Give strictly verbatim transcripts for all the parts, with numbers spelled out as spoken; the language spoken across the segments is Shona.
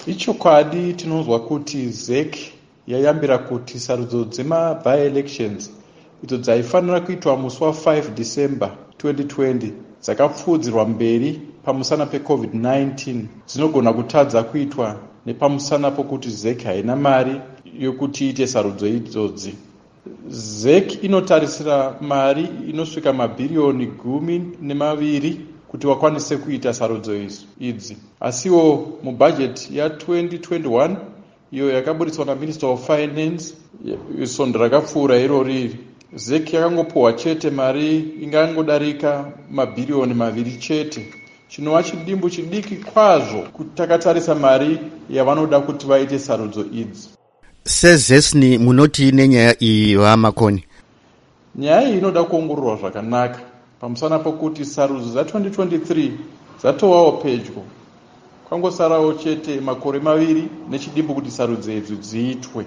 Ichokwadi tinonzwa kuti Z E C yayambira kuti sarudzo dzema by-elections idzo dzaifanira kuitwa musi wa five December twenty twenty dzakapfudzirwa mberi pamusana pe-covid nineteen dzinogona kutadza kuitwa nepamusana pokuti Z E C haina mari yokuti ite sarudzo idzodzi. Z E C inotarisira mari inosvika mabhiriyoni gumi nemaviri kuti wakwanise kuita sarudzo idzi. Asiwo mubhajeti ya twenty twenty-one iyo yakaburitswa naMinister of Finance isondo rakapfuura irori, Z E C yakangopuhwa chete mari ingangodarika mabhiriyoni maviri chete, chinova chidimbu chidiki kwazvo kuti takatarisa mari yavanoda kuti vaite sarudzo idzi. Sezesni munoti nenyaya iyi vamakoni? Nyaya iyi inoda kuongororwa zvakanaka pamusana pokuti sarudzo za twenty twenty-three dzatovawo pedyo, kwangosarawo chete makore maviri nechidimbu kuti sarudzo idzi dziitwe.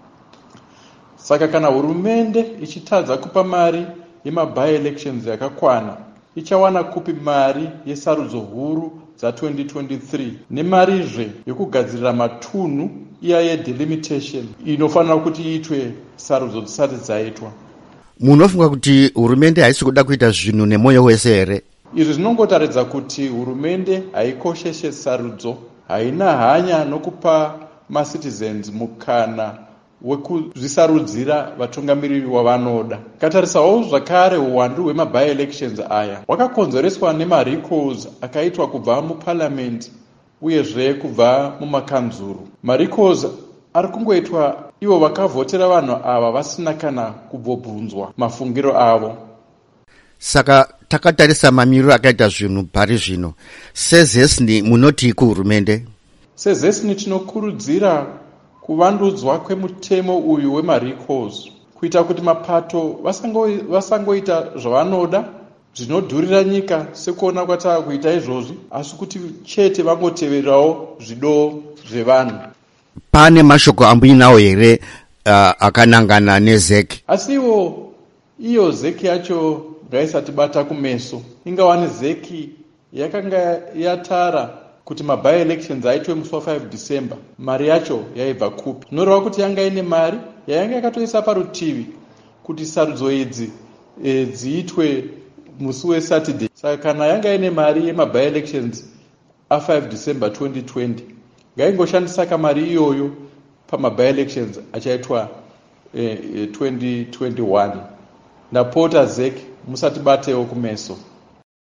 Saka kana hurumende ichitadza kupa mari yema-by-elections yakakwana, ichawana kupi mari yesarudzo huru za twenty twenty-three nemarizve yokugadzirira matunhu iya yedelimitation inofanira kuti iitwe sarudzo dzisati dzaitwa. Munofunga kuti hurumende haisi kuda kuita zvinhu nemoyo wese here? Izvi zvinongotaridza kuti hurumende haikosheshe sarudzo, haina hanya nokupa macitizens mukana wekuzvisarudzira vatungamiriri wavanoda. Katarisawo zvakare uwandu hwema-by-elections aya hwakakonzereswa nema-recalls akaitwa kubva muparliament uyezve kubva mumakanzuru. Ma-recalls ari kungoitwa ivo vakavhotera vanhu ava vasina kana kubvobvunzwa mafungiro avo. Saka takatarisa mamiriro akaita zvinhu pari zvino, sezesni munoti kuhurumende? Sezesni tinokurudzira kuvandudzwa kwemutemo uyu wema-recalls kuita kuti mapato vasangoita zvavanoda zvinodhurira nyika sekuona kwatava kuita izvozvi, asi kuti chete vangoteverawo zvido zvevanhu. Pane mashoko amboinawo here uh, akanangana ne-Z E C? Asiwo iyo Z E C yacho ngaisati bata kumeso. Ingawani Z E C yakanga yatara kuti ma-by-elections aitwe musi wa five December, mari yacho yaibva kupi? Noreva kuti yanga ine mari yayanga yakatoisa parutivi kuti sarudzo idzi e, dziitwe musi weSaturday. Saka kana yanga ine mari yema-by-elections a five December twenty twenty ngaingoshandisa kamari iyoyo pama-by-elections achaitwa e, e, twenty twenty-one. Ndapota Z E C musati batewo kumeso.